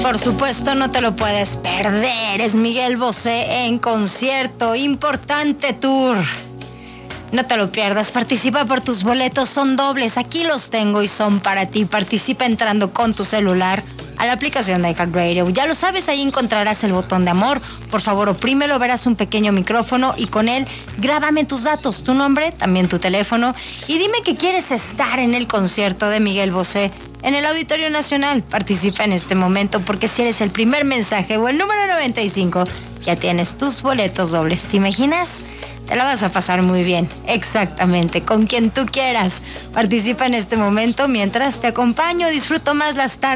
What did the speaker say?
por supuesto, no te lo puedes perder. Es Miguel Bosé en concierto. Importante tour. No te lo pierdas. Participa por tus boletos. Son dobles. Aquí los tengo y son para ti. Participa entrando con tu celular a la aplicación de iHeartRadio. Ya lo sabes, ahí encontrarás el botón de amor. Por favor, oprímelo, verás un pequeño micrófono y con él grábame tus datos, tu nombre, también tu teléfono y dime que quieres estar en el concierto de Miguel Bosé en el Auditorio Nacional. Participa en este momento porque si eres el primer mensaje o el número 95, ya tienes tus boletos dobles. ¿Te imaginas? Te la vas a pasar muy bien, exactamente, con quien tú quieras. Participa en este momento mientras te acompaño, disfruto más las tardes.